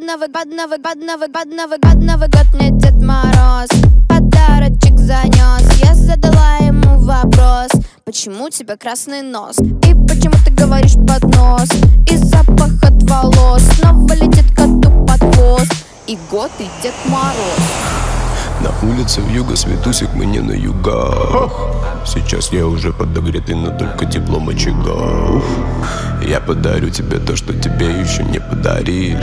Под Новый год мне Дед Мороз подарочек занес. Я задала ему вопрос: почему у тебя красный нос? И почему ты говоришь под нос? И запах от волос снова летит коту под хвост. И год, и Дед Мороз. На улице вьюга, Светусик, мы не на югах. Сейчас я уже подогретый, но только теплом очага. Я подарю тебе то, что тебе еще не подарили.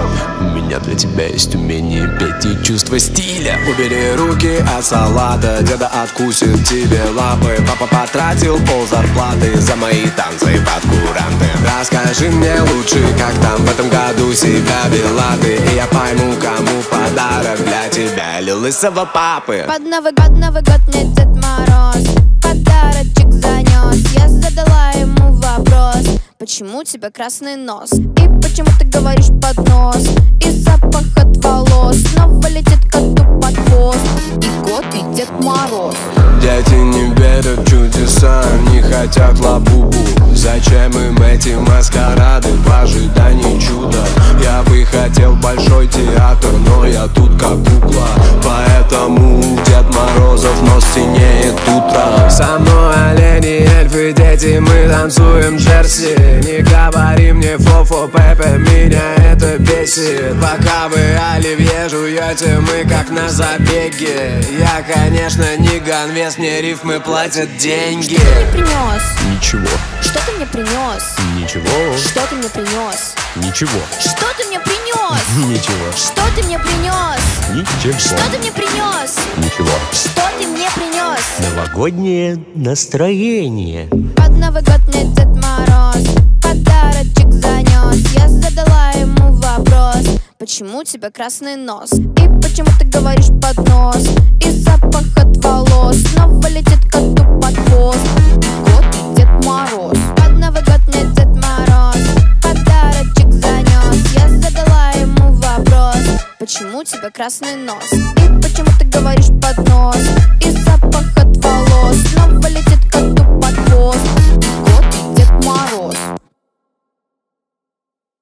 У меня для тебя есть умение петь и чувство стиля. Убери руки от салата, деда откусит тебе лапы. Папа потратил пол зарплаты за мои танцы под куранты. Расскажи мне лучше, как там в этом году себя вела ты, и я пойму, кому подарок для тебя, или лысого папы. Под Новый год мне Дед Мороз подарочек занес. Я задала ему вопрос: почему у тебя красный нос? И почему ты говоришь под нос? И запах от волос снова летит коту под хвост. И год, и Дед Мороз. Дети не верят в чудеса, не хотят лабубу. Зачем им эти маскарады в ожидании чуда? Я бы хотел большой театр, но я тут как кукла. Поэтому Дед Морозов нос синеет утро. Со мной олени, эльфы, дети, мы танцуем джерси. Не говори мне фо-фо, Пепе, меня это бесит. Пока вы оливье жуете, мы как на забеге. Я, конечно, не ганвест, мне рифмы платят деньги. Что ты мне принес? Ничего. Что ты мне принес? Ничего. Что ты мне принес? Ничего. Что ты мне принес? Ничего. Что ты мне принес? Ничего. Что ты мне принес? Ничего. Что ты мне принес? Новогоднее настроение. Под Новый год мне Дед Мороз подарочек занес. Я задала ему вопрос: почему у тебя красный нос? И почему ты говоришь под нос? И запах от волос снова летит коту под хвост. Год, и Дед Мороз. Под Новый год мне Дед Мороз подарочек занес. Я задала ему вопрос: почему у тебя красный нос? И почему ты говоришь под нос? И запах от волос снова летит коту